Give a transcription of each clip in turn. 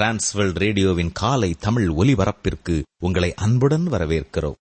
Transworld ரேடியோவின் காலை தமிழ் ஒலிபரப்பிற்கு உங்களை அன்புடன் வரவேற்கிறோம்.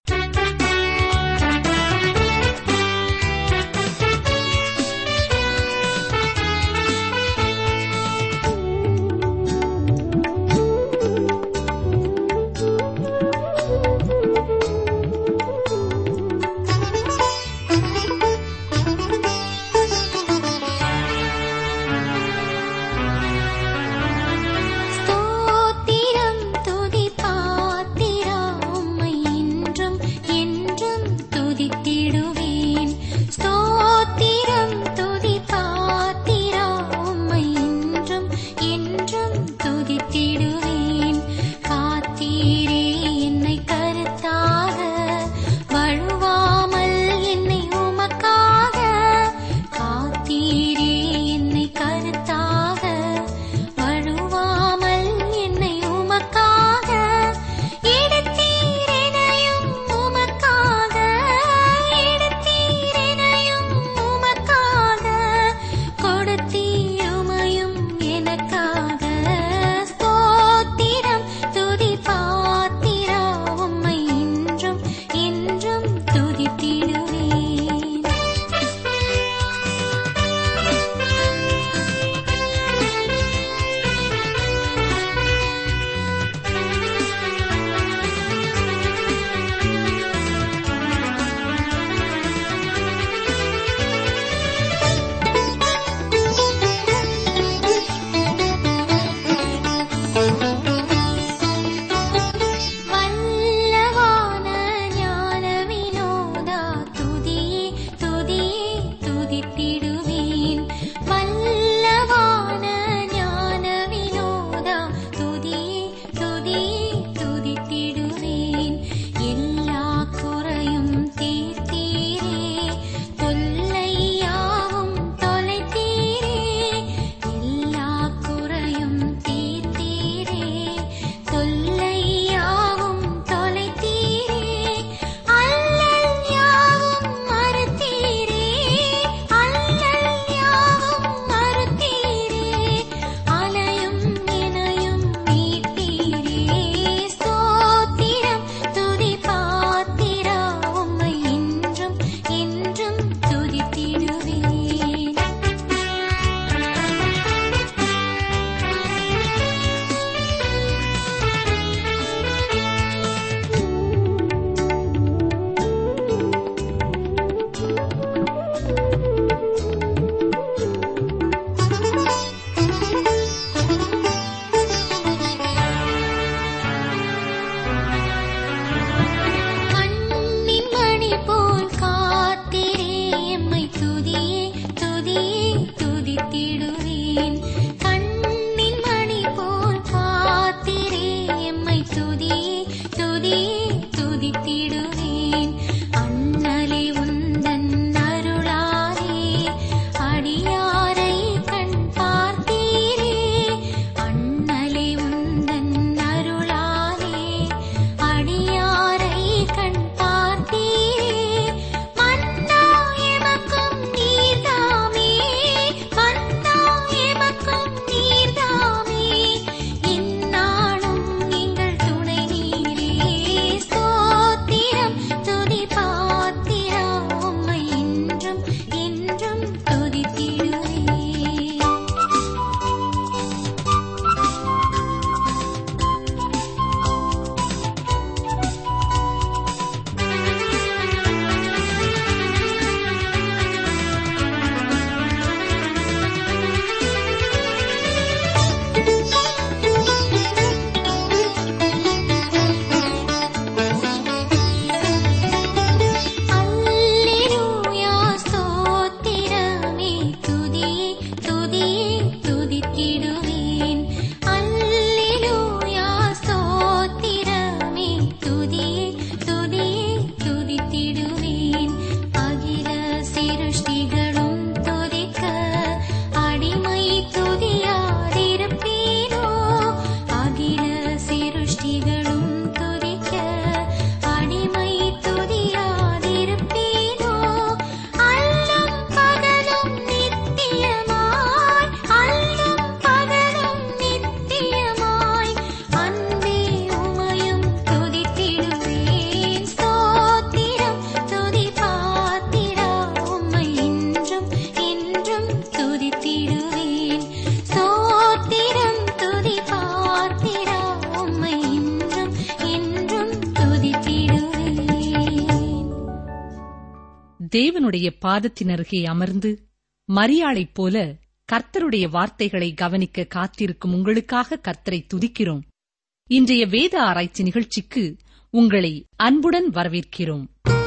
தேவனுடைய பாதத்தின் அருகே அமர்ந்து மரியாளைப் போல கர்த்தருடைய வார்த்தைகளை கவனிக்க காத்திருக்கும் உங்களுக்காக கர்த்தரை துதிக்கிறோம். இன்றைய வேத ஆராய்ச்சி நிகழ்ச்சிக்கு உங்களை அன்புடன் வரவேற்கிறோம்.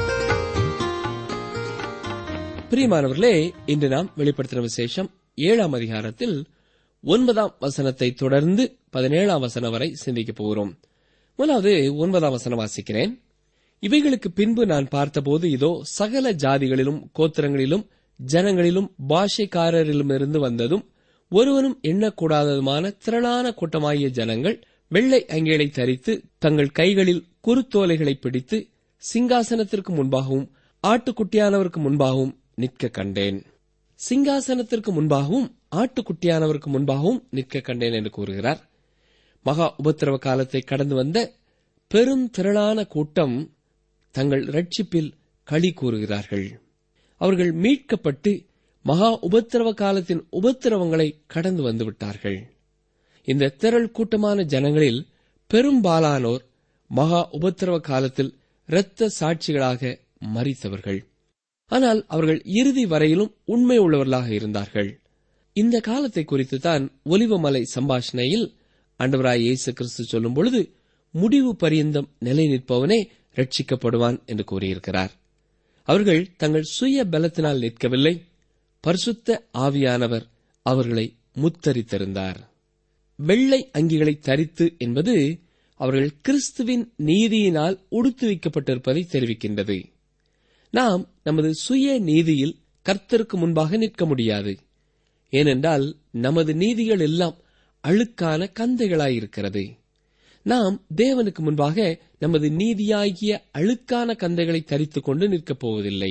பிரியமானவர்களே, இன்று நாம் வெளிப்படுத்தின விசேஷம் 7ஆம் அதிகாரத்தில் 9ஆம் வசனத்தை தொடர்ந்து 17ஆம் வசனம் வரை சிந்திக்கப் போகிறோம். முதலாவது 9ஆம் வசனம் வாசிக்கிறேன். இவைகளுக்கு பின்பு நான் பார்த்தபோது, இதோ சகல ஜாதிகளிலும் கோத்திரங்களிலும் ஜனங்களிலும் பாஷைக்காரரிலுமிருந்து வந்ததும் ஒருவனும் எண்ணக்கூடாததுமான திரளான கூட்டமாகிய ஜனங்கள் வெள்ளை அங்கிகளை தரித்து தங்கள் கைகளில் குருத்தோலைகளை பிடித்து சிங்காசனத்திற்கு முன்பாகவும் ஆட்டுக்குட்டியானவருக்கு முன்பாகவும் நிற்க கண்டேன். சிங்காசனத்திற்கு முன்பாகவும் ஆட்டுக்குட்டியானவருக்கு முன்பாகவும் நிற்க கண்டேன் என்று கூறுகிறார். மகா உபத்திரவ காலத்தை கடந்து வந்த பெரும் திரளான கூட்டம் தங்கள் ரட்சிப்பில் களி கூறுகிறார்கள். அவர்கள் மீட்கப்பட்டு மகா உபத்திரவ காலத்தின் உபத்திரவங்களை கடந்து வந்துவிட்டார்கள். இந்த திரள் கூட்டமான ஜனங்களில் பெரும்பாலானோர் மகா உபத்திரவ காலத்தில் இரத்த சாட்சிகளாக மரித்தவர்கள். ஆனால் அவர்கள் இறுதி வரையிலும் உண்மை உள்ளவர்களாக இருந்தார்கள். இந்த காலத்தை குறித்து தான் ஒலிவமலை சம்பாஷணையில் ஆண்டவராய் இயேசு கிறிஸ்து சொல்லும் பொழுது, முடிவு பரியந்தம் நிலை நிற்பவனே ரட்சிக்கப்படுவான் என்று கூறியிருக்கிறார். அவர்கள் தங்கள் சுய பலத்தினால் நிற்கவில்லை, பரிசுத்த ஆவியானவர் அவர்களை முத்தரித்திருந்தார். வெள்ளை அங்கிகளை தரித்து என்பது அவர்கள் கிறிஸ்துவின் நீதியினால் உடுத்து வைக்கப்பட்டிருப்பதை தெரிவிக்கின்றது. நாம் நமது சுய நீதியில் கர்த்தருக்கு முன்பாக நிற்க முடியாது. ஏனென்றால் நமது நீதிகள் எல்லாம் அழுக்கான கந்தைகளாயிருக்கிறது. நாம் தேவனுக்கு முன்பாக நமது நீதியாகிய அழுக்கான கந்தைகளை தரித்துக் கொண்டு நிற்கப் போவதில்லை.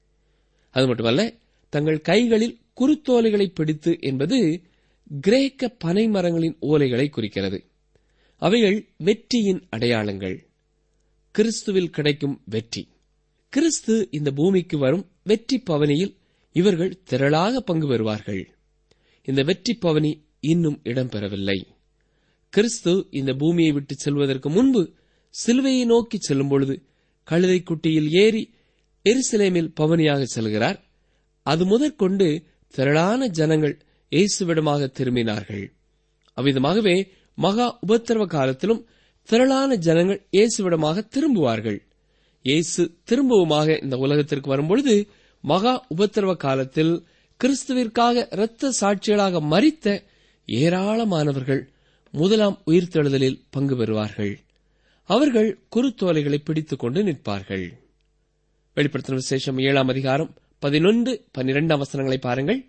அது மட்டுமல்ல, தங்கள் கைகளில் குருத்தோலைகளை பிடித்து என்பது கிரேக்க பனை மரங்களின் ஓலைகளை குறிக்கிறது. அவைகள் வெற்றியின் அடையாளங்கள், கிறிஸ்துவில் கிடைக்கும் வெற்றி. கிறிஸ்து இந்த பூமிக்கு வரும் வெற்றி பவனியில் இவர்கள் திரளாக பங்கு பெறுவார்கள். இந்த வெற்றி பவனி இன்னும் இடம்பெறவில்லை. கிறிஸ்து இந்த பூமியை விட்டு செல்வதற்கு முன்பு சிலுவையை நோக்கி செல்லும் பொழுது கழுதை குட்டியில் ஏறி எருசலேமில் பவனியாக செல்கிறார். அது முதற்கொண்டு திரளான ஜனங்கள் இயேசுவிடமாக திரும்பினார்கள். அவ்விதமாகவே மகா உபத்திரவ காலத்திலும் திரளான ஜனங்கள் இயேசுவிடமாக திரும்புவார்கள். இயேசு திரும்பவுமாக இந்த உலகத்திற்கு வரும்பொழுது மகா உபத்திரவ காலத்தில் கிறிஸ்துவிற்காக இரத்த சாட்சிகளாக மரித்த ஏராளமானவர்கள் முதலாம் உயிர்த்தெழுதலில் பங்கு பெறுவார்கள். அவர்கள் குருத்தோலைகளை பிடித்துக் கொண்டு நிற்பார்கள். வெளிப்படுத்தின விசேஷம் 7ஆம் அதிகாரம் 11-12 வசனங்களை பாருங்கள்.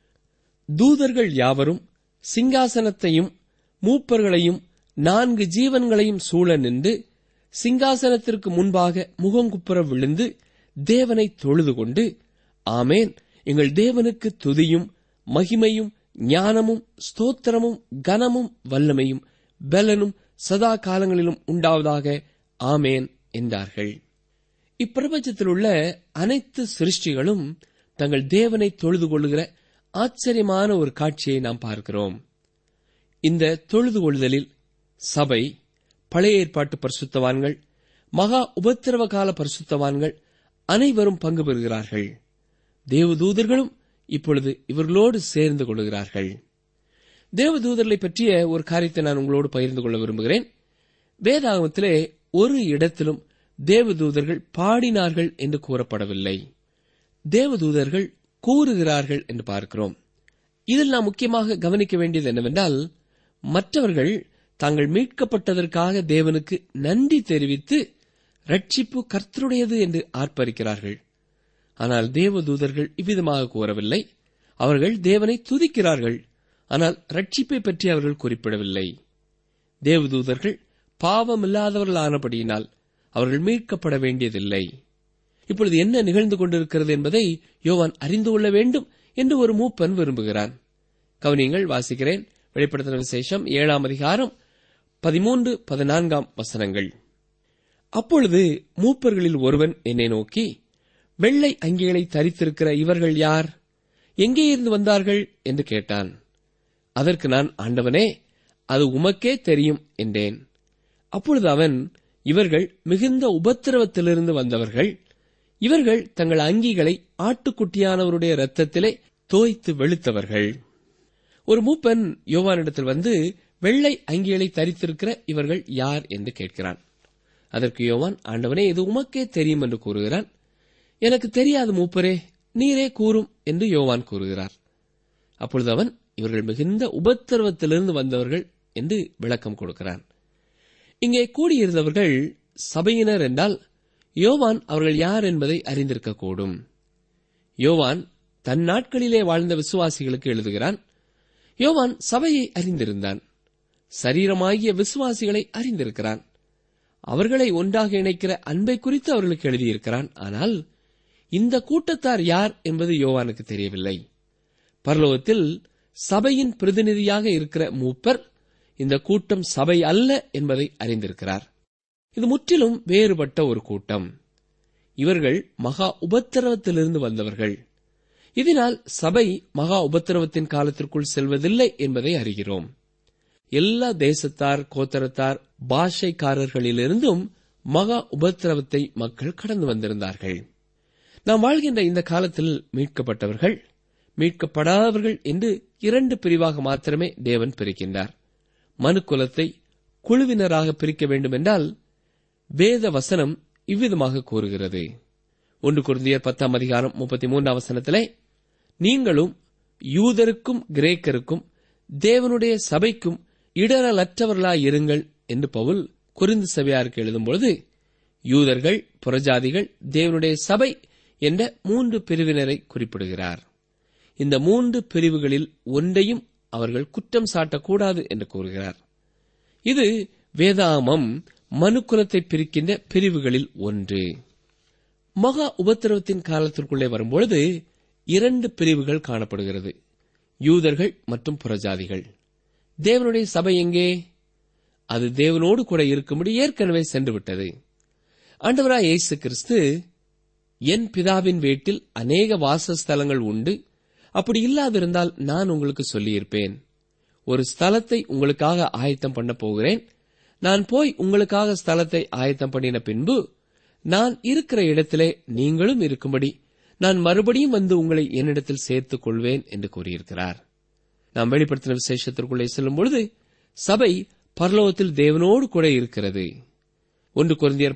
தூதர்கள் யாவரும் சிங்காசனத்தையும் மூப்பர்களையும் 4 ஜீவன்களையும் சூழ நின்று சிங்காசனத்திற்கு முன்பாக முகங்குப்புற விழுந்து தேவனை தொழுது கொண்டு, ஆமேன், எங்கள் தேவனுக்கு துதியும் மகிமையும் ஞானமும் ஸ்தோத்திரமும் கனமும் வல்லமையும் பலனும் சதா காலங்களிலும் உண்டாவதாக, ஆமேன் என்றார்கள். இப்பிரபஞ்சத்தில் உள்ள அனைத்து சிருஷ்டிகளும் தங்கள் தேவனை தொழுது கொள்ளுகிற ஆச்சரியமான ஒரு காட்சியை நாம் பார்க்கிறோம். இந்த தொழுது கொள்ளுதலில் சபை, பழைய ஏற்பாட்டு பரிசுத்தவான்கள், மகா உபத்திரவ கால பரிசுத்தவான்கள் அனைவரும் பங்கு பெறுகிறார்கள். தேவதூதர்களும் இப்பொழுது இவர்களோடு சேர்ந்து கொள்கிறார்கள். தேவதூதர்களை பற்றிய ஒரு காரியத்தை நான் உங்களோடு பகிர்ந்து கொள்ள விரும்புகிறேன். வேதாகமத்திலே ஒரு இடத்திலும் தேவதூதர்கள் பாடினார்கள் என்று கூறப்படவில்லை. தேவதூதர்கள் கூறுகிறார்கள் என்று பார்க்கிறோம். இதில் நாம் முக்கியமாக கவனிக்க வேண்டியது என்னவென்றால், மற்றவர்கள் தாங்கள் மீட்கப்பட்டதற்காக தேவனுக்கு நன்றி தெரிவித்து ரட்சிப்பு கர்த்தருடையது என்று ஆர்ப்பரிக்கிறார்கள். ஆனால் தேவதூதர்கள் இவ்விதமாக கூறவில்லை. அவர்கள் தேவனை துதிக்கிறார்கள். ஆனால் ரட்சிப்பை பற்றி அவர்கள் குறிப்பிடவில்லை. தேவதூதர்கள் பாவமில்லாதவர்களானபடியினால் அவர்கள் மீட்கப்பட வேண்டியதில்லை. இப்பொழுது என்ன நிகழ்ந்து கொண்டிருக்கிறது என்பதை யோவான் அறிந்து கொள்ள வேண்டும் என்று ஒரு மூப்பன் விரும்புகிறான். கவனியங்கள், வாசிக்கிறேன். வெளிப்படுத்தின விசேஷம் 7ஆம் அதிகாரம் 13-14 வசனங்கள். அப்பொழுது மூப்பர்களில் ஒருவன் என்னை நோக்கி, வெள்ளை அங்கிகளை தரித்திருக்கிற இவர்கள் யார்? எங்கே இருந்து வந்தார்கள் என்று கேட்டான். அதற்கு நான், ஆண்டவனே, அது உமக்கே தெரியும் என்றேன். அப்பொழுது அவன், இவர்கள் மிகுந்த உபத்திரவத்திலிருந்து வந்தவர்கள், இவர்கள் தங்கள் அங்கிகளை ஆட்டுக்குட்டியானவருடைய இரத்தத்திலே தோய்த்து வெளுத்தவர்கள். ஒரு மூப்பன் யோவானிடத்தில் வந்து வெள்ளை அங்கிகளை தரித்திருக்கிற இவர்கள் யார் என்று கேட்கிறான். அதற்கு யோவான், ஆண்டவனே, இது உமக்கே தெரியும் என்று கூறுகிறான். எனக்கு தெரியாது மூப்பரே, நீரே கூறும் என்று யோவான் கூறுகிறார். அப்பொழுது அவன், இவர்கள் மிகுந்த உபத்திரவத்திலிருந்து வந்தவர்கள் என்று விளக்கம் கொடுக்கிறான். இங்கே கூடியிருந்தவர்கள் சபையினர் என்றால் யோவான் அவர்கள் யார் என்பதை அறிந்திருக்கக்கூடும். யோவான் தன் நாட்களிலே வாழ்ந்த விசுவாசிகளுக்கு எழுதுகிறான். யோவான் சபையை அறிந்திருந்தான், சரீரமாகிய விசுவாசிகளை அறிந்திருக்கிறான், அவர்களை ஒன்றாக இணைக்கிற அன்பை குறித்து அவர்களுக்கு எழுதியிருக்கிறான். ஆனால் இந்த கூட்டத்தார் யார் என்பது யோவானுக்கு தெரியவில்லை. பரலோகத்தில் சபையின் பிரதிநிதியாக இருக்கிற மூப்பர் இந்த கூட்டம் சபை அல்ல என்பதை அறிந்திருக்கிறார். இது முற்றிலும் வேறுபட்ட ஒரு கூட்டம். இவர்கள் மகா உபத்திரவத்திலிருந்து வந்தவர்கள். இதனால் சபை மகா உபத்திரவத்தின் காலத்திற்குள் செல்வதில்லை என்பதை அறிகிறோம். எல்லா தேசத்தார், கோத்தரத்தார், பாஷைக்காரர்களிலிருந்தும் மகா உபத்திரவத்தை மக்கள் கடந்து வந்திருந்தார்கள். நாம் வாழ்கின்ற இந்த காலத்தில் மீட்கப்பட்டவர்கள், மீட்கப்படாதவர்கள் என்று இரண்டு பிரிவாக மாத்திரமே தேவன் பிரிக்கின்றார். மனுக்குலத்தை குழுவினராக பிரிக்க வேண்டும் என்றால் வேத வசனம் இவ்விதமாக கூறுகிறது. 1 கொரிந்தியர் 10:33 நீங்களும் யூதருக்கும் கிரேக்கருக்கும் தேவனுடைய சபைக்கும் இடரலற்றவர்களாயிருங்கள் என்று பவுல் கொரிந்து சபையாருக்கு எழுதும்பொழுது, யூதர்கள், புறஜாதிகள், தேவனுடைய சபை என்ற 3 பிரிவினரை குறிப்பிடுகிறார். இந்த 3 பிரிவுகளில் ஒன்றையும் அவர்கள் குற்றம் சாட்டக்கூடாது என்று கூறுகிறார். இது வேதாமம் மனுக்குலத்தை பிரிக்கின்ற பிரிவுகளில் ஒன்று. மகா உபத்திரவத்தின் காலத்திற்குள்ளே வரும்பொழுது 2 பிரிவுகள் காணப்படுகிறது, யூதர்கள் மற்றும் புறஜாதிகள். தேவனுடைய சபை எங்கே? அது தேவனோடு கூட இருக்கும்படி ஏற்கனவே சென்றுவிட்டது. ஆண்டவராய் இயேசு கிறிஸ்து, என் பிதாவின் வீட்டில் அநேக வாசஸ்தலங்கள் உண்டு, அப்படி இல்லாதிருந்தால் நான் உங்களுக்கு சொல்லியிருப்பேன். ஒரு ஸ்தலத்தை உங்களுக்காக ஆயத்தம் பண்ண போகிறேன். நான் போய் உங்களுக்காக ஸ்தலத்தை ஆயத்தம் பண்ணின பின்பு நான் இருக்கிற இடத்திலே நீங்களும் இருக்கும்படி நான் மறுபடியும் வந்து உங்களை என்னிடத்தில் சேர்த்துக் கொள்வேன் என்று கூறியிருக்கிறார். நாம் வெளிப்படுத்தின விசேஷத்திற்குள்ளே செல்லும் பொழுது சபை பரலோகத்தில் தேவனோடு கூட இருக்கிறது. 1 கொரிந்தியர்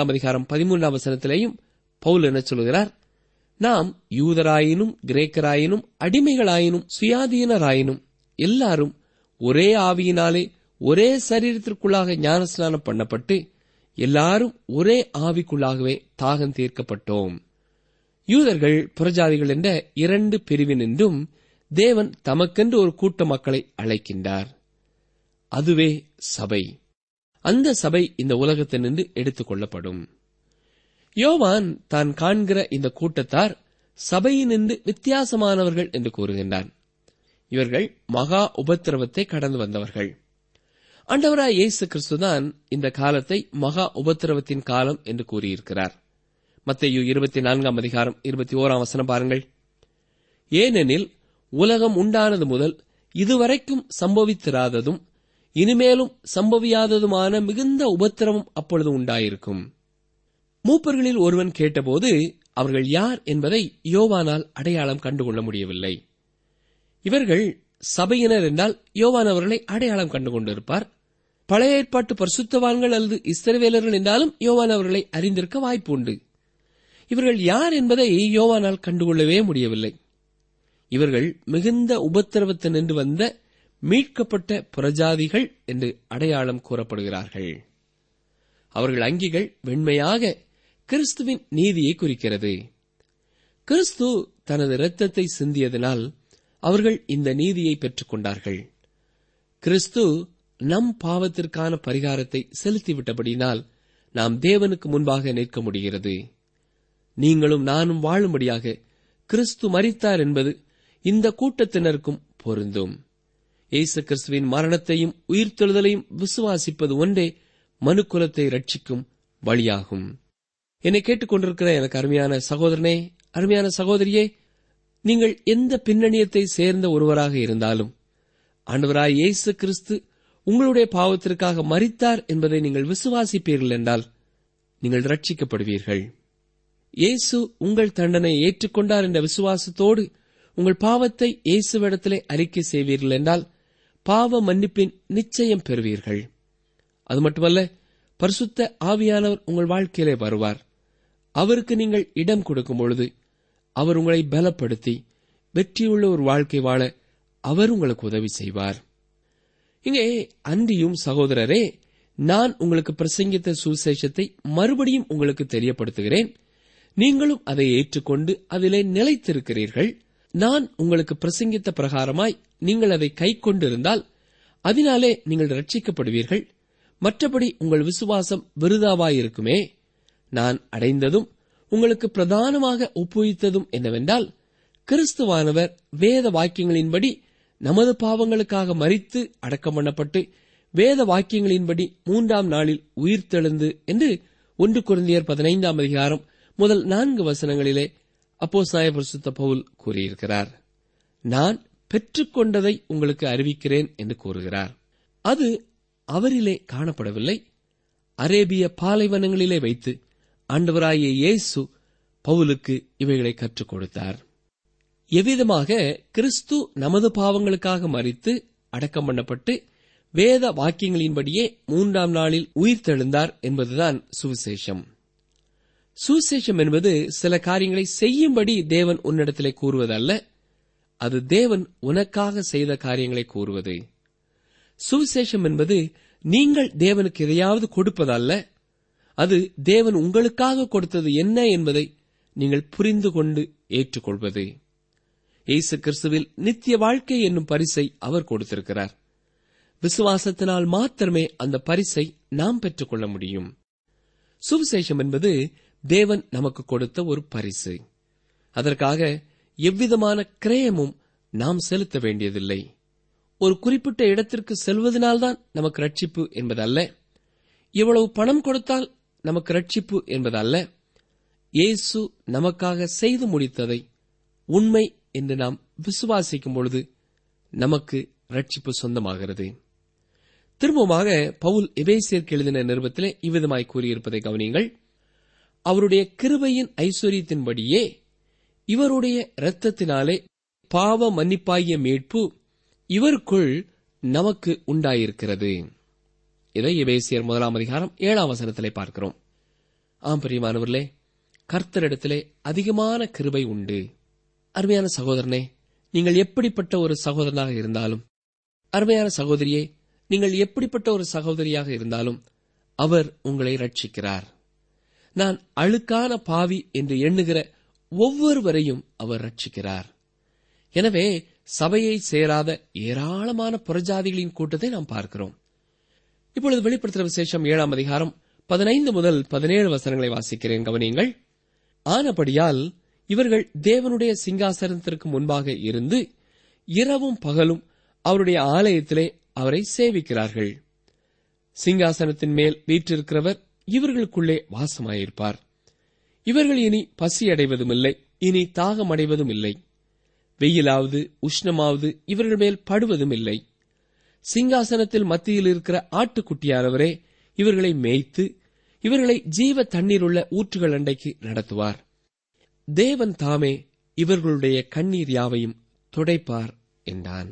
12:13 பவுல் என்ன சொல்கிறார்? நாம் யூதராயினும் கிரேக்கராயினும் அடிமைகளாயினும் சுயாதீனராயினும் எல்லாரும் ஒரே ஆவியினாலே ஒரே சரீரத்திற்குள்ளாக ஞானஸ்நானம் பண்ணப்பட்டு எல்லாரும் ஒரே ஆவிக்குள்ளாகவே தாகம் தீர்க்கப்பட்டோம். யூதர்கள், புறஜாதிகள் என்ற 2 பிரிவினின்றும் தேவன் தமக்கென்று ஒரு கூட்ட மக்களை அழைக்கின்றார். அதுவே சபை. அந்த சபை இந்த உலகத்தினின்று எடுத்துக் கொள்ளப்படும். யோவான் தான் காண்கிற இந்த கூட்டத்தார் சபையினின்று வித்தியாசமானவர்கள் என்று கூறுகின்றான். இவர்கள் மகா உபத்திரவத்தை கடந்து வந்தவர்கள். ஆண்டவராய் இயேசு கிறிஸ்துதான் இந்த காலத்தை மகா உபத்திரவத்தின் காலம் என்று கூறியிருக்கிறார். மத்தேயு 24:21 பாருங்கள். ஏனெனில் உலகம் உண்டானது முதல் இதுவரைக்கும் சம்பவித்திராததும் இனிமேலும் சம்பவியாததுமான மிகுந்த உபத்திரவம் அப்பொழுது உண்டாயிருக்கும். மூப்பர்களில் ஒருவன் கேட்டபோது அவர்கள் யார் என்பதை யோவானால் அடையாளம் கண்டுகொள்ள முடியவில்லை. இவர்கள் சபையினர் என்றால் யோவான் அவர்களை அடையாளம் கண்டுகொண்டிருப்பார். பழைய ஏற்பாட்டு பரிசுத்தவான்கள் அல்லது இஸ்ரவேலர்கள் என்றாலும் யோவான் அவர்களை அறிந்திருக்க வாய்ப்பு உண்டு. இவர்கள் யார் என்பதை யோவானால் கண்டுகொள்ளவே முடியவில்லை. இவர்கள் மிகுந்த உபத்திரவத்தினின்று வந்த மீட்கப்பட்ட புறஜாதிகள் என்று அடையாளம் கூறப்படுகிறார்கள். அவர்கள் அங்கிகள் வெண்மையாக கிறிஸ்துவின் நீதியை குறிக்கிறது. கிறிஸ்து தனது இரத்தத்தை சிந்தியதனால் அவர்கள் இந்த நீதியை பெற்றுக் கொண்டார்கள். கிறிஸ்து நம் பாவத்திற்கான பரிகாரத்தை செலுத்திவிட்டபடினால் நாம் தேவனுக்கு முன்பாக நிற்க முடிகிறது. நீங்களும் நானும் வாழும்படியாக கிறிஸ்து மரித்தார் என்பது இந்த கூட்டத்தினருக்கும் பொருந்தும். இயேசு கிறிஸ்துவின் மரணத்தையும் உயிர்த்தெழுதலையும் விசுவாசிப்பது ஒன்றே மனுக்குலத்தை ரட்சிக்கும் வழியாகும். என்னை கேட்டுக்கொண்டிருக்கிற எனக்கு அருமையான சகோதரனே, அருமையான சகோதரியே, நீங்கள் எந்த பின்னணியத்தை சேர்ந்த ஒருவராக இருந்தாலும் ஆண்டவராய் இயேசு கிறிஸ்து உங்களுடைய பாவத்திற்காக மரித்தார் என்பதை நீங்கள் விசுவாசிப்பீர்கள் என்றால் நீங்கள் ரட்சிக்கப்படுவீர்கள். இயேசு உங்கள் தண்டனையை ஏற்றுக்கொண்டார் என்ற விசுவாசத்தோடு உங்கள் பாவத்தை இயேசுவிடத்திலே அறிக்கை செய்வீர்கள் என்றால் பாவ மன்னிப்பின் நிச்சயம் பெறுவீர்கள். அது மட்டுமல்ல, பரிசுத்த ஆவியானவர் உங்கள் வாழ்க்கையிலே வருவார். அவருக்கு நீங்கள் இடம் கொடுக்கும் பொழுது அவர் உங்களை பலப்படுத்தி வெற்றியுள்ள ஒரு வாழ்க்கை வாழ அவர் உங்களுக்கு உதவி செய்வார். இங்கே அன்றியும் சகோதரரே, நான் உங்களுக்கு பிரசங்கித்த சுவிசேஷத்தை மறுபடியும் உங்களுக்கு தெரியப்படுத்துகிறேன். நீங்களும் அதை ஏற்றுக்கொண்டு அதிலே நிலைத்திருக்கிறீர்கள். நான் உங்களுக்கு பிரசங்கித்த பிரகாரமாய் நீங்கள் அதை கைக்கொண்டிருந்தால் அதனாலே நீங்கள் ரட்சிக்கப்படுவீர்கள். மற்றபடி உங்கள் விசுவாசம் விருதாவாயிருக்குமே. நான் அடைந்ததும் உங்களுக்கு பிரதானமாக ஒப்புவித்ததும் என்னவென்றால், கிறிஸ்துவானவர் வேத வாக்கியங்களின்படி நமது பாவங்களுக்காக மரித்து அடக்கம் பண்ணப்பட்டு வேத வாக்கியங்களின்படி 3ஆம் நாளில் உயிர்த்தெழுந்து என்று 1 கொரிந்தியர் 15ஆம் அதிகாரம் முதல் 4 வசனங்களிலே அப்போஸ்தலனாகிய பரிசுத்த பவுல் கூறியிருக்கிறார். நான் பெற்றுக்கொண்டதை உங்களுக்கு அறிவிக்கிறேன் என்று கூறுகிறார். அது அவரிலே காணப்படவில்லை. அரேபிய பாலைவனங்களிலே வைத்து ஆண்டவராகிய இயேசு பவுலுக்கு இவைகளை கற்றுக் கொடுத்தார். எவ்விதமாக கிறிஸ்து நமது பாவங்களுக்காக மரித்து அடக்கம் பண்ணப்பட்டு வேத வாக்கியங்களின்படியே 3ஆம் நாளில் உயிர்த்தெழுந்தார் என்பதுதான் சுவிசேஷம். சுவிசேஷம் என்பது சில காரியங்களை செய்யும்படி தேவன் உன்னிடத்திலே கூறுவதல்ல, அது தேவன் உனக்காக செய்த காரியங்களை கூறுவது. சுவிசேஷம் என்பது நீங்கள் தேவனுக்கு எதையாவது கொடுப்பதல்ல, அது தேவன் உங்களுக்காக கொடுத்தது என்ன என்பதை நீங்கள் புரிந்து கொண்டு ஏற்றுக்கொள்வது. இயேசு கிறிஸ்துவில் நித்திய வாழ்க்கை என்னும் பரிசை அவர் கொடுத்திருக்கிறார். விசுவாசத்தினால் மாத்திரமே அந்த பரிசை நாம் பெற்றுக்கொள்ள முடியும். சுவிசேஷம் என்பது தேவன் நமக்கு கொடுத்த ஒரு பரிசு. அதற்காக எவ்விதமான கிரயமும் நாம் செலுத்த வேண்டியதில்லை. ஒரு குறிப்பிட்ட இடத்திற்கு செல்வதனால்தான் நமக்கு ரட்சிப்பு என்பதல்ல, இவ்வளவு பணம் கொடுத்தால் நமக்கு ரட்சிப்பு என்பதல்ல. இயேசு நமக்காக செய்து முடித்ததை உண்மை என்று நாம் விசுவாசிக்கும் பொழுது நமக்கு ரட்சிப்பு சொந்தமாகிறது. திரும்பமாக பவுல் எபேசியருக்கு எழுதின நிருபத்திலே இவ்விதமாய் கூறியிருப்பதை கவனியுங்கள். அவருடைய கிருபையின் ஐஸ்வரியத்தின்படியே இவருடைய இரத்தத்தினாலே பாவ மன்னிப்பாகிய மீட்பு இவருக்குள் நமக்கு உண்டாயிருக்கிறது. இதை எபேசியர் 1ஆம் அதிகாரம் 7ஆம் வசனத்திலே பார்க்கிறோம். ஆம் பிரியமானவர்களே, கர்த்தரிடத்திலே அதிகமான கிருபை உண்டு. அருமையான சகோதரனே, நீங்கள் எப்படிப்பட்ட ஒரு சகோதரனாக இருந்தாலும், அருமையான சகோதரியே, நீங்கள் எப்படிப்பட்ட ஒரு சகோதரியாக இருந்தாலும் அவர் உங்களை ரட்சிக்கிறார். நான் அழுக்கான பாவி என்று எண்ணுகிற ஒவ்வொருவரையும் அவர் ரட்சிக்கிறார். எனவே சபையை சேராத ஏராளமான புறஜாதிகளின் கூட்டத்தை நாம் பார்க்கிறோம். இப்பொழுது வெளிப்படுத்துகிற விசேஷம் 7ஆம் அதிகாரம் 15 முதல் 17 வசனங்களை வாசிக்கிறேன், கவனியுங்கள். ஆனபடியால் இவர்கள் தேவனுடைய சிங்காசனத்திற்கு முன்பாக இருந்து இரவும் பகலும் அவருடைய ஆலயத்திலே அவரை சேவிக்கிறார்கள். சிங்காசனத்தின் மேல் வீற்றிருக்கிறவர் இவர்களுக்குள்ளே வாசமாயிருப்பார். இவர்கள் இனி பசியடைவதும் இல்லை, இனி தாகம் அடைவதும் இல்லை. வெயிலாவது உஷ்ணமாவது இவர்கள் மேல் படுவதும் இல்லை. சிங்காசனத்தில் மத்தியில் இருக்கிற ஆட்டுக்குட்டியானவரே இவர்களை மேய்த்து இவர்களை ஜீவ தண்ணீருள்ள ஊற்றுகள் அண்டைக்கு நடத்துவார். தேவன் தாமே இவர்களுடைய கண்ணீர் யாவையும் துடைப்பார் என்றான்.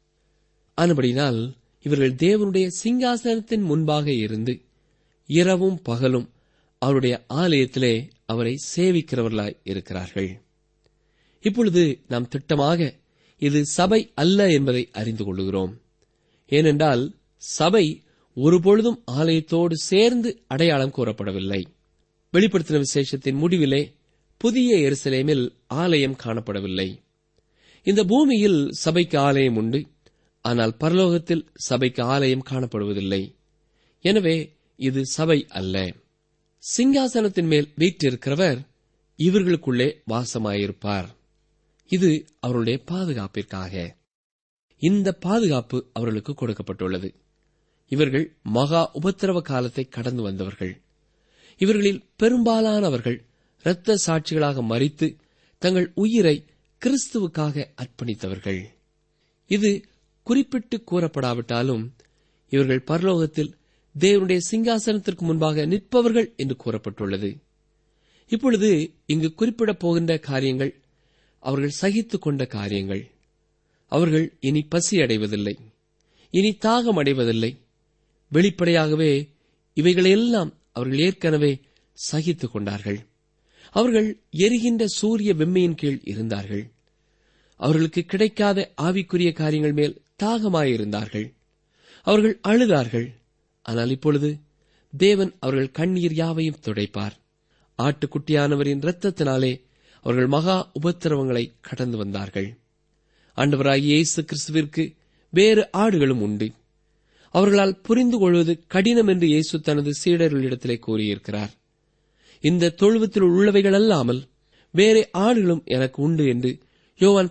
ஆனபடினால் இவர்கள் தேவனுடைய சிங்காசனத்தின் முன்பாக இருந்து இரவும் பகலும் அவருடைய ஆலயத்திலே அவரை சேவிக்கிறவர்களாய் இருக்கிறார்கள். இப்பொழுது நாம் திட்டமாக இது சபை அல்ல என்பதை அறிந்து கொள்கிறோம். ஏனென்றால் சபை ஒருபொழுதும் ஆலயத்தோடு சேர்ந்து அடையாளம் கூறப்படவில்லை. வெளிப்படுத்தின விசேஷத்தின் முடிவிலே புதிய எருசலேமில் ஆலயம் காணப்படவில்லை. இந்த பூமியில் சபைக்கு ஆலயம் உண்டு, ஆனால் பரலோகத்தில் சபைக்கு ஆலயம் காணப்படுவதில்லை. எனவே இது சபை அல்ல. சிங்காசனத்தின் மேல் வீற்றிருக்கிறவர் இவர்களுக்குள்ளே வாசமாயிருப்பார். இது அவருடைய பாதுகாப்பிற்காக. இந்த பாதுகாப்பு அவர்களுக்கு கொடுக்கப்பட்டுள்ளது. இவர்கள் மகா உபத்திரவ காலத்தை கடந்து வந்தவர்கள். இவர்களில் பெரும்பாலானவர்கள் இரத்த சாட்சிகளாக மரித்து தங்கள் உயிரை கிறிஸ்துவுக்காக அர்ப்பணித்தவர்கள். இது குறிப்பிட்டு கூறப்படாவிட்டாலும் இவர்கள் பரலோகத்தில் தேவனுடைய சிங்காசனத்திற்கு முன்பாக நிற்பவர்கள் என்று கூறப்பட்டுள்ளது. இப்பொழுது இங்கு குறிப்பிடப் போகின்ற காரியங்கள் அவர்கள் சகித்துக் கொண்ட காரியங்கள். அவர்கள் இனி பசி அடைவதில்லை, இனி தாகம் அடைவதில்லை. வெளிப்படையாகவே இவைகளையெல்லாம் அவர்கள் ஏற்கனவே சகித்துக் கொண்டார்கள். அவர்கள் எரிகின்ற சூரிய வெம்மையின் கீழ் இருந்தார்கள். அவர்களுக்கு கிடைக்காத ஆவிக்குரிய காரியங்கள் மேல் தாகமாயிருந்தார்கள். அவர்கள் அழுதார்கள். ஆனால் இப்பொழுது தேவன் அவர்கள் கண்ணீர் யாவையும் துடைப்பார். ஆட்டுக்குட்டியானவரின் இரத்தத்தினாலே அவர்கள் மகா உபத்திரவங்களை கடந்து வந்தார்கள். ஆண்டவராகிய இயேசு கிறிஸ்துவிற்கு வேறு ஆடுகளும் உண்டு. அவர்களால் புரிந்து கொள்வது கடினம் என்று இயேசு தனது சீடர்களிடத்திலே கூறியிருக்கிறார். இந்த தொழுவத்தில் உள்ளவைகள் அல்லாமல் வேறு ஆடுகளும் எனக்கு உண்டு என்று யோவான்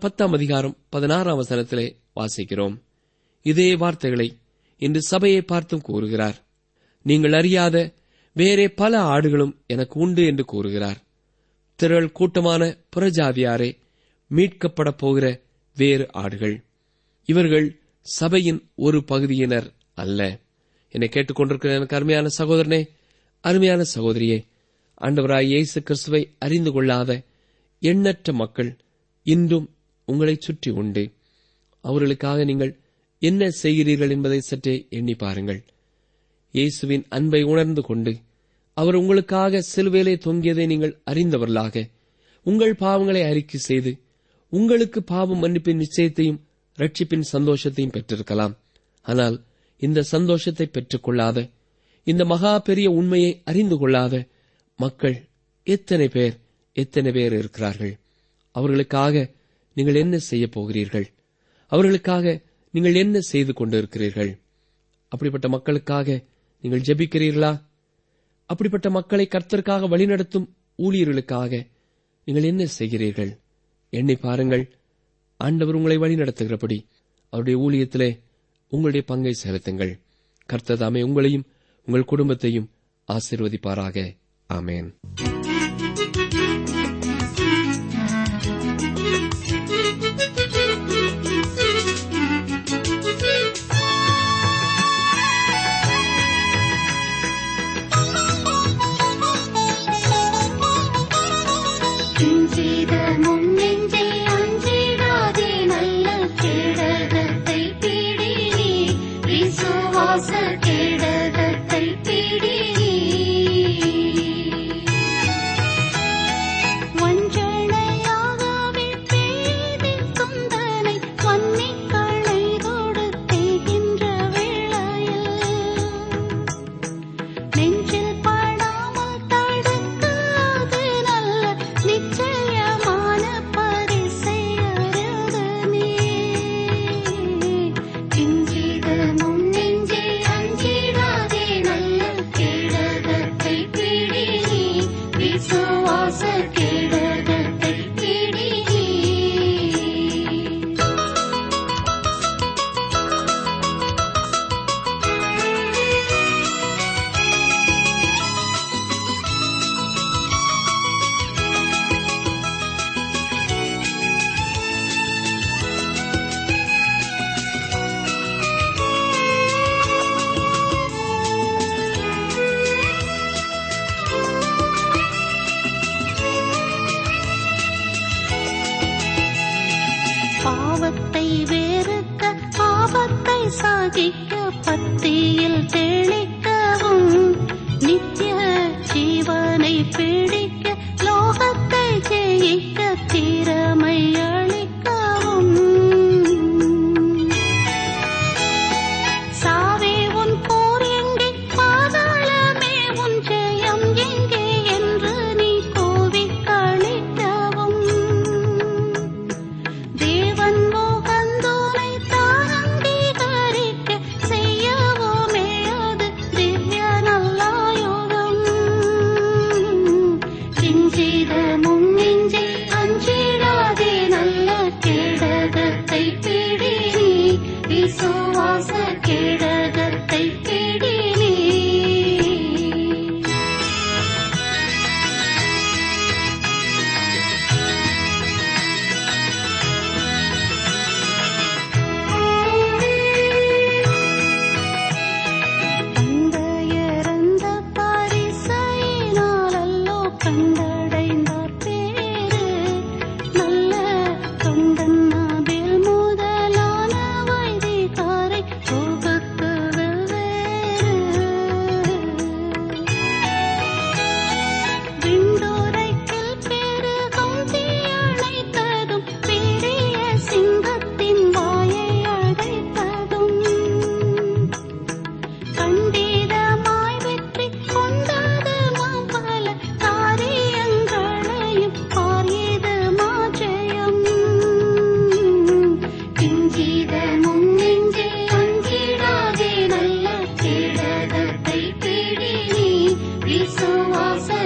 10:16 வாசிக்கிறோம். இதே வார்த்தைகளை இன்று சபையை பார்த்தும் கூறுகிறார். நீங்கள் அறியாத வேறே பல ஆடுகளும் எனக்கு உண்டு என்று கூறுகிறார். திரள் கூட்டமான புறஜாதியாரே, மீட்கப்பட போகிற வேறு ஆடுகள். இவர்கள் சபையின் ஒரு பகுதியினர் அல்ல. என்னை கேட்டுக்கொண்டிருக்கிற எனக்கு அருமையான சகோதரனே, அருமையான சகோதரியே, ஆண்டவராய் இயேசு கிறிஸ்துவை அறிந்து கொள்ளாத எண்ணற்ற மக்கள் இன்றும் உங்களை சுற்றி உண்டு. அவர்களுக்காக நீங்கள் என்ன செய்கிறீர்கள் என்பதை சற்றே எண்ணி பாருங்கள். இயேசுவின் அன்பை உணர்ந்து கொண்டு அவர் உங்களுக்காக சிலுவையிலே தொங்கியதை நீங்கள் அறிந்தவர்களாக உங்கள் பாவங்களை அறிக்கை செய்து உங்களுக்கு பாவம் மன்னிப்பின் நிச்சயத்தையும் ரட்சிப்பின் சந்தோஷத்தையும் பெற்றிருக்கலாம். ஆனால் இந்த சந்தோஷத்தை பெற்றுக் கொள்ளாத, இந்த மகா பெரிய உண்மையை அறிந்து கொள்ளாத மக்கள் எத்தனை பேர் இருக்கிறார்கள். அவர்களுக்காக நீங்கள் என்ன செய்யப் போகிறீர்கள்? அவர்களுக்காக நீங்கள் என்ன செய்து கொண்டிருக்கிறீர்கள்? அப்படிப்பட்ட மக்களுக்காக நீங்கள் ஜெபிக்கிறீர்களா? அப்படிப்பட்ட மக்களை கர்த்தருக்காக வழிநடத்தும் ஊழியர்களுக்காக நீங்கள் என்ன செய்கிறீர்கள்? எண்ணி பாருங்கள். ஆண்டவர் உங்களை வழிநடத்துகிறபடி அவருடைய ஊழியத்திலே உங்களுடைய பங்கை செலுத்துங்கள். கர்த்தர் தாமே உங்களையும் உங்கள் குடும்பத்தையும் ஆசீர்வதிப்பாராக. ஆமென்.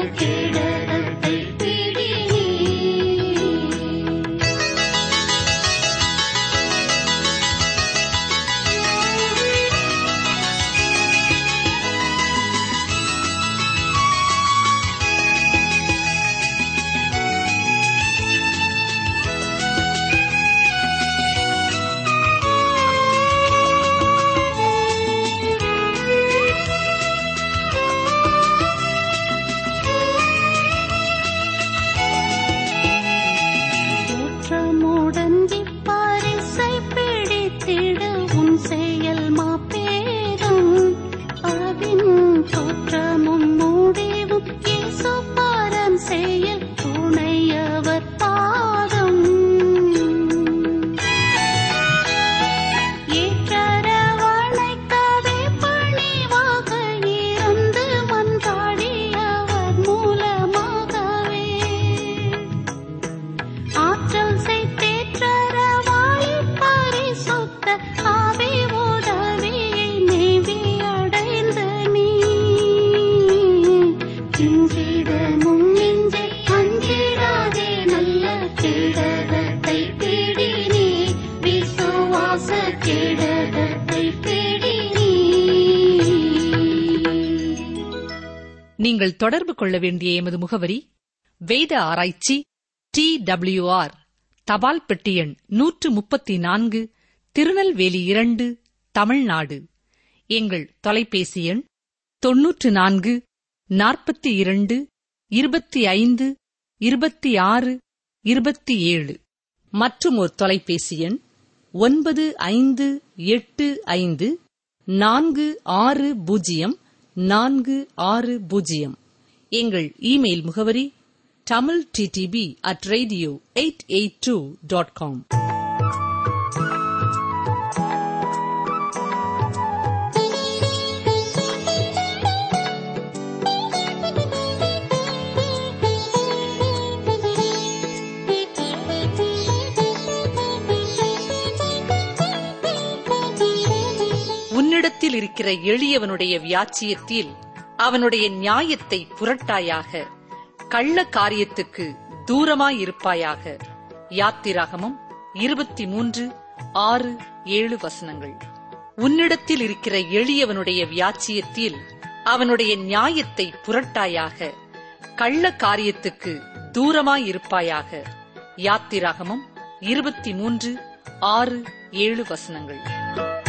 கேடகத்தை பிடி நீ. நீங்கள் தொடர்பு கொள்ள வேண்டிய எமது முகவரி: வேத ஆராய்ச்சி, TWR, தபால் பெட்டி எண் 134, திருநெல்வேலி 2, தமிழ்நாடு. எங்கள் தொலைபேசி எண் 94 42 25 26 27. மற்றும் ஒரு தொலைபேசி எண் 9585 460 460. எங்கள் இமெயில் முகவரி tamilttb@radio882.com. உன்னிடத்தில் இருக்கிற எளியவனுடைய வியாச்சியத்தில் அவனுடைய நியாயத்தை புரட்டாயாக, கள்ள காரியத்துக்கு தூரமாயிருப்பாயாக. யாத்திராகமம் 23:6-7. உன்னிடத்தில் இருக்கிற எளியவனுடைய வியாச்சியத்தில் அவனுடைய நியாயத்தை புரட்டாயாக, கள்ள காரியத்துக்கு தூரமாயிருப்பாயாக. யாத்திராகமம் 23:6-7.